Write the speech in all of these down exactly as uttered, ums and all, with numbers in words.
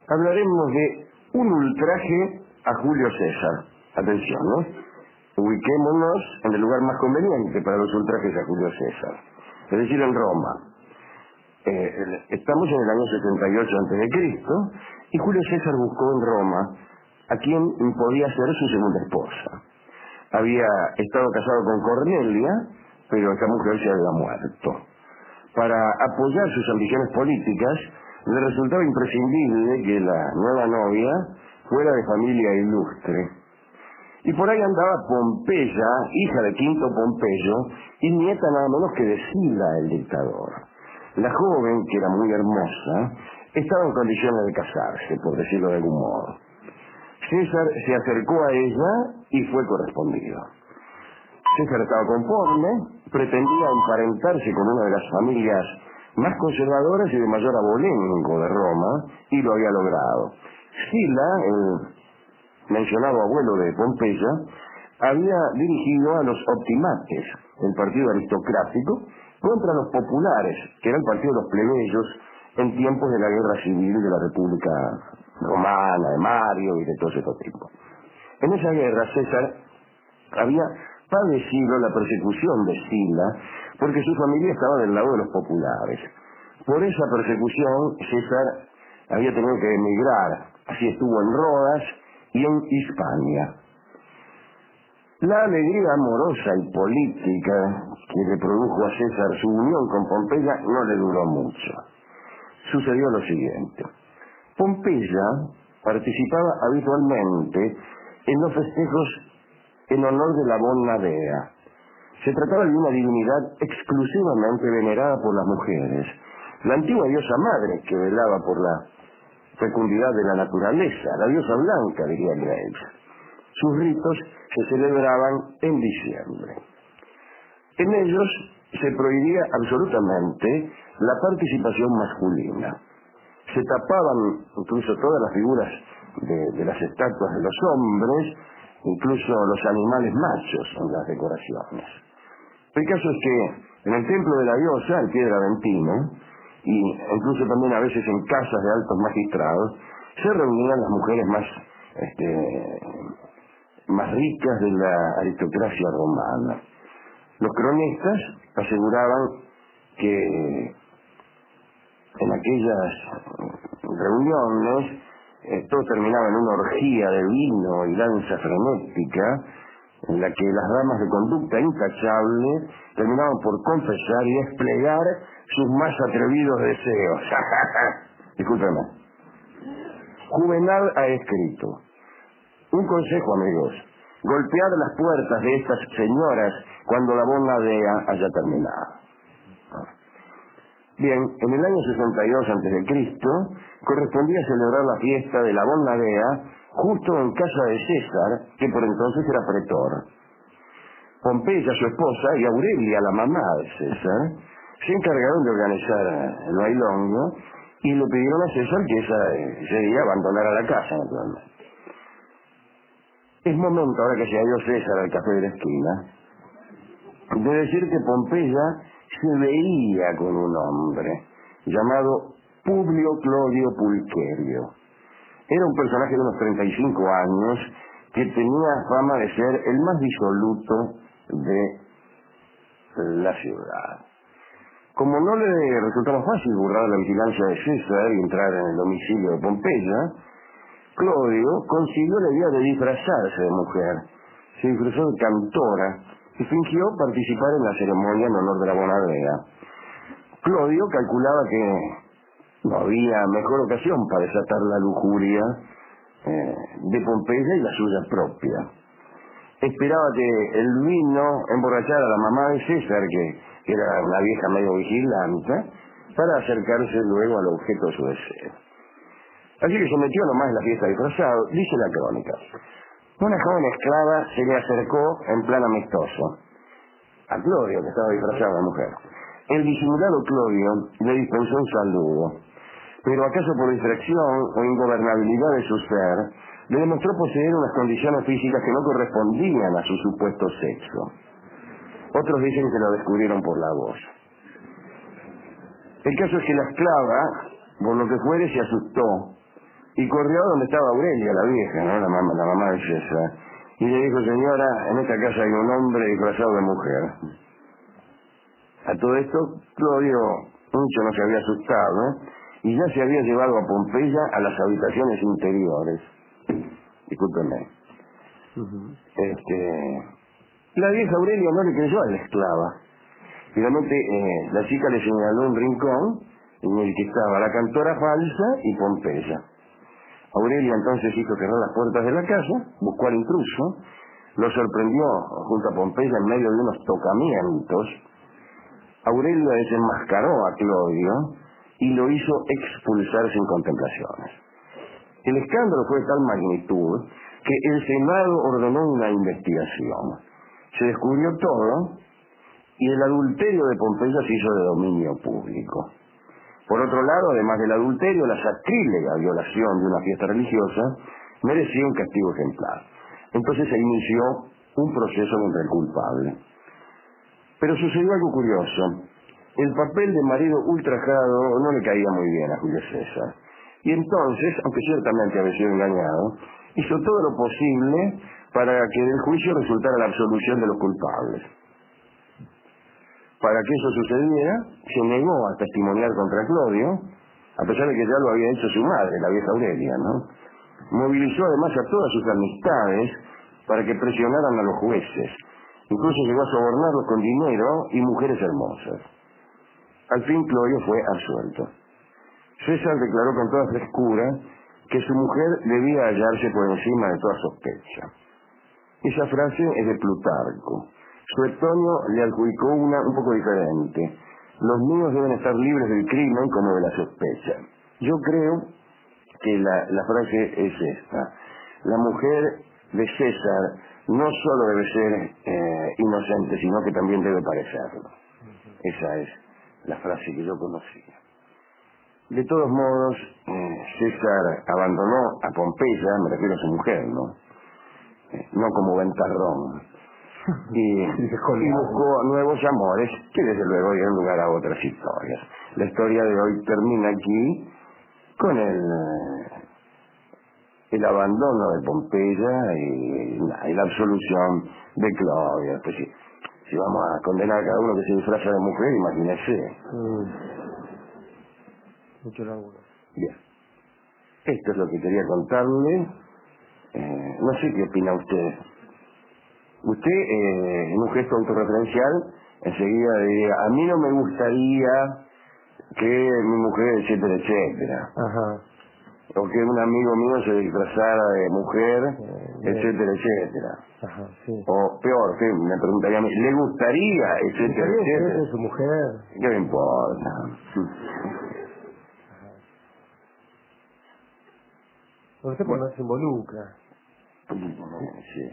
hablaremos de un ultraje a Julio César. Atención, ¿no? Ubiquémonos en el lugar más conveniente para los ultrajes a Julio César, es decir, en Roma. Eh, estamos en el año setenta y ocho antes de Cristo y Julio César buscó en Roma a quien podía ser su segunda esposa. Había estado casado con Cornelia, pero esta mujer se había muerto. Para apoyar sus ambiciones políticas, le resultaba imprescindible que la nueva novia fuera de familia ilustre. Y por ahí andaba Pompeya, hija de Quinto Pompeyo, y nieta nada menos que de Sila, el dictador. La joven, que era muy hermosa, estaba en condiciones de casarse, por decirlo de algún modo. César se acercó a ella y fue correspondido. César estaba conforme, pretendía emparentarse con una de las familias más conservadoras y de mayor abolengo de Roma, y lo había logrado. Sila, el mencionado abuelo de Pompeya, había dirigido a los optimates, el partido aristocrático, contra los populares, que era el partido de los plebeyos, en tiempos de la guerra civil de la República Romana, de Mario y de todo ese tipo. En esa guerra César había padecido la persecución de Sila porque su familia estaba del lado de los populares. Por esa persecución César había tenido que emigrar, así estuvo en Rodas y en Hispania. La alegría amorosa y política que le produjo a César su unión con Pompeya no le duró mucho. Sucedió lo siguiente. Pompeya participaba habitualmente en los festejos en honor de la Bona Dea. Se trataba de una divinidad exclusivamente venerada por las mujeres, la antigua diosa madre que velaba por la fecundidad de la naturaleza, la diosa blanca, diría Graves. Sus ritos se celebraban en diciembre. En ellos se prohibía absolutamente la participación masculina. Se tapaban incluso todas las figuras de, de las estatuas de los hombres, incluso los animales machos en las decoraciones. El caso es que en el templo de la diosa, al pie del Aventino, y incluso también a veces en casas de altos magistrados, se reunían las mujeres más, este, más ricas de la aristocracia romana. Los cronistas aseguraban que en aquellas reuniones eh, todo terminaba en una orgía de vino y danza frenética, en la que las damas de conducta intachable terminaban por confesar y desplegar sus más atrevidos deseos. Discúlpeme. Juvenal ha escrito: un consejo, amigos, golpead las puertas de estas señoras cuando la Bona Dea haya terminado. Bien, en el año sesenta y dos antes de Cristo correspondía celebrar la fiesta de la Bona Dea justo en casa de César, que por entonces era pretor. Pompeya, su esposa, y Aurelia, la mamá de César, se encargaron de organizar el bailongo y le pidieron a César que esa, ese día abandonara la casa, naturalmente. Es momento, ahora que se ha ido César al café de la esquina, de decir que Pompeya se veía con un hombre llamado Publio Clodio Pulquerio. Era un personaje de unos treinta y cinco años que tenía fama de ser el más disoluto de la ciudad. Como no le resultaba fácil burlar la vigilancia de César y entrar en el domicilio de Pompeya, Clodio consiguió la idea de disfrazarse de mujer. Se disfrazó de cantora y fingió participar en la ceremonia en honor de la Bona Dea. Clodio calculaba que no había mejor ocasión para desatar la lujuria eh, de Pompeya y la suya propia. Esperaba que el vino emborrachara a la mamá de César, que, que era una vieja medio vigilante, para acercarse luego al objeto de su deseo. Así que se metió nomás en la fiesta disfrazado. Dice la crónica: una joven esclava se le acercó en plan amistoso a Clodio, que estaba disfrazado de mujer. El disimulado Clodio le dispensó un saludo, pero acaso por distracción o ingobernabilidad de su ser, le demostró poseer unas condiciones físicas que no correspondían a su supuesto sexo. Otros dicen que lo descubrieron por la voz. El caso es que la esclava, por lo que fuere, se asustó y corrió donde estaba Aurelia, la vieja, ¿no? la, mamá, la mamá de César, y le dijo, señora, en esta casa hay un hombre disfrazado de mujer. A todo esto, Clodio mucho no se había asustado, y ya se había llevado a Pompeya a las habitaciones interiores. Discúlpenme. Uh-huh. Este, la vieja Aurelia no le creyó a la esclava. Finalmente, eh, la chica le señaló un rincón en el que estaba la cantora falsa y Pompeya. Aurelia entonces hizo cerrar las puertas de la casa, buscó al intruso, lo sorprendió junto a Pompeya en medio de unos tocamientos. Aurelia desenmascaró a Clodio y lo hizo expulsar sin contemplaciones. El escándalo fue de tal magnitud que el Senado ordenó una investigación. Se descubrió todo y el adulterio de Pompeya se hizo de dominio público. Por otro lado, además del adulterio, la sacrílega violación de una fiesta religiosa merecía un castigo ejemplar. Entonces se inició un proceso contra el culpable. Pero sucedió algo curioso. El papel de marido ultrajado no le caía muy bien a Julio César. Y entonces, aunque ciertamente había sido engañado, hizo todo lo posible para que del juicio resultara la absolución de los culpables. Para que eso sucediera, se negó a testimoniar contra Clodio, a pesar de que ya lo había hecho su madre, la vieja Aurelia, ¿no? Movilizó además a todas sus amistades para que presionaran a los jueces. Incluso llegó a sobornarlos con dinero y mujeres hermosas. Al fin Clodio fue absuelto. César declaró con toda frescura que su mujer debía hallarse por encima de toda sospecha. Esa frase es de Plutarco. Suetonio le adjudicó una un poco diferente. Los niños deben estar libres del crimen como de la sospecha. Yo creo que la, la frase es esta. La mujer de César no solo debe ser eh, inocente, sino que también debe parecerlo. Esa es la frase que yo conocía. De todos modos, eh, César abandonó a Pompeya, me refiero a su mujer, ¿no? Eh, no como ventarrón. Y, y buscó nuevos amores que desde luego dieron lugar a otras historias. La historia de hoy termina aquí con el, el abandono de Pompeya y la, y la absolución de Clodio. Pues si, si vamos a condenar a cada uno que se disfraza de mujer, imagínese. Mm. Mucho laburo. Bien. Esto es lo que quería contarle. Eh, no sé qué opina usted. Usted, eh, en un gesto autorreferencial, enseguida diría, a mí no me gustaría que mi mujer, etcétera, etcétera. Ajá. O que un amigo mío se disfrazara de mujer, Eh, etcétera, etcétera. Ajá, sí. O peor, que me preguntaría a mí, ¿le gustaría, etcétera, ¿Gustaría usted etcétera? con su mujer? ¿Qué me importa? Usted pues no se involucra. Sí.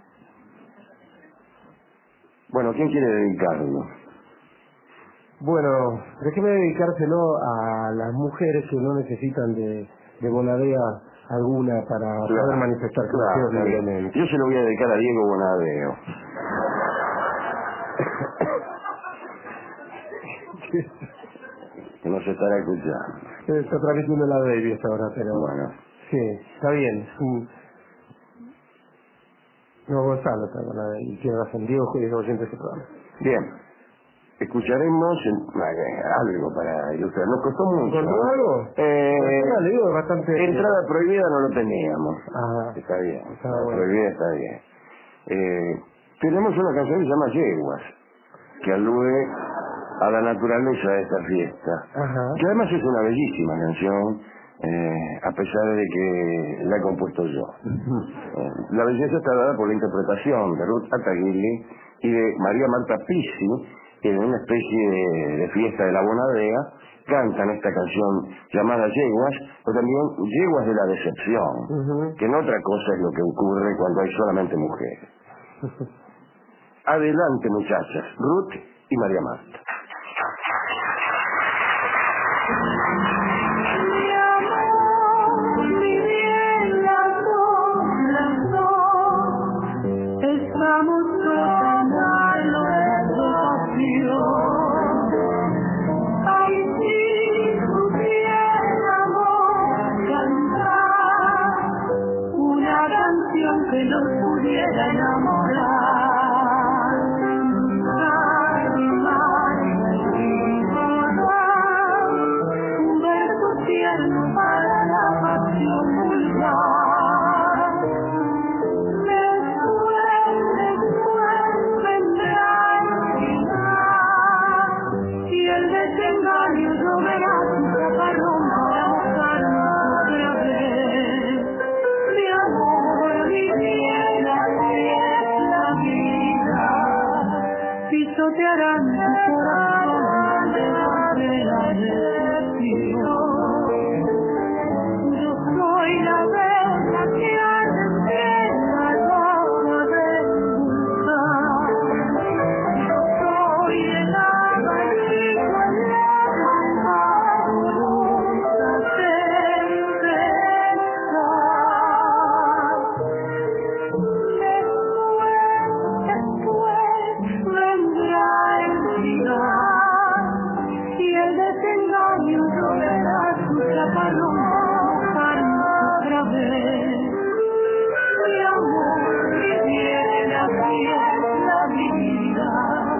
Bueno, ¿quién quiere dedicarlo? Bueno, déjeme dedicárselo a las mujeres que no necesitan de, de bonadea alguna para Claro, poder manifestar sus claro, deseos está bien. libremente. Yo se lo voy a dedicar a Diego Bonadeo. Que no se estará escuchando. Está transmitiendo la baby hasta ahora, pero... Bueno, Sí, está bien. Mm. No, Gonzalo está con la baby. Tiene razón. Diego es oyente de este programa. bien. Escucharemos en- eh, algo para ilustrar. Nos costó mucho. ¿Encontró algo? Eh, Ah, le digo, es bastante... entrada prohibida no lo teníamos. Ah, Está bien. está Entrada bueno. prohibida está bien. Eh, tenemos una canción que se llama Yeguas, que alude a la naturaleza de esta fiesta. Ajá. Que además es una bellísima canción, eh, a pesar de que la he compuesto yo. Eh, la belleza está dada por la interpretación de Ruth Ataguili y de María Marta Pizzi, que en una especie de, de fiesta de la Bonadea cantan esta canción llamada Yeguas, o también Yeguas de la Decepción, Uh-huh. que no otra cosa es lo que ocurre cuando hay solamente mujeres. Adelante, muchachas, Ruth y María Marta. Mi amor, mi bien, las dos, las dos, estamos tocando nuestra pasión. Ay, si pudiéramos cantar que no pudiera enamorar. Un verso tierno para la pasión vulgar. Después, después vendrá el final, y el desengaño lloverá su chaparrón para mojarnos otra vez. Mi amor, mi vida, así es la vida, pisotearán tu corazón de la decepción. Yo soy la vela que arde en la ropa del vulcán. Yo soy el abanico en la amorosa tempestad. Después, después vendrá el final, y el desengaño lloverá su chaparrón para mojarnos otra vez. Mi amor, mi bien, así es la vida,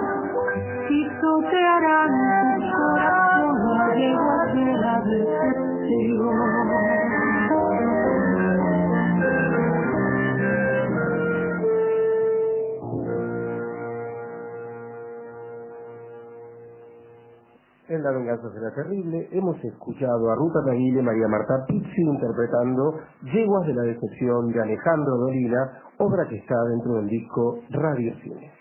pisotearán tu corazón las yeguas de la decepción. En La venganza será terrible hemos escuchado a Ruta Taguile, María Marta Pizzi interpretando Yeguas de la decepción de Alejandro Dolina, obra que está dentro del disco Radio Cine.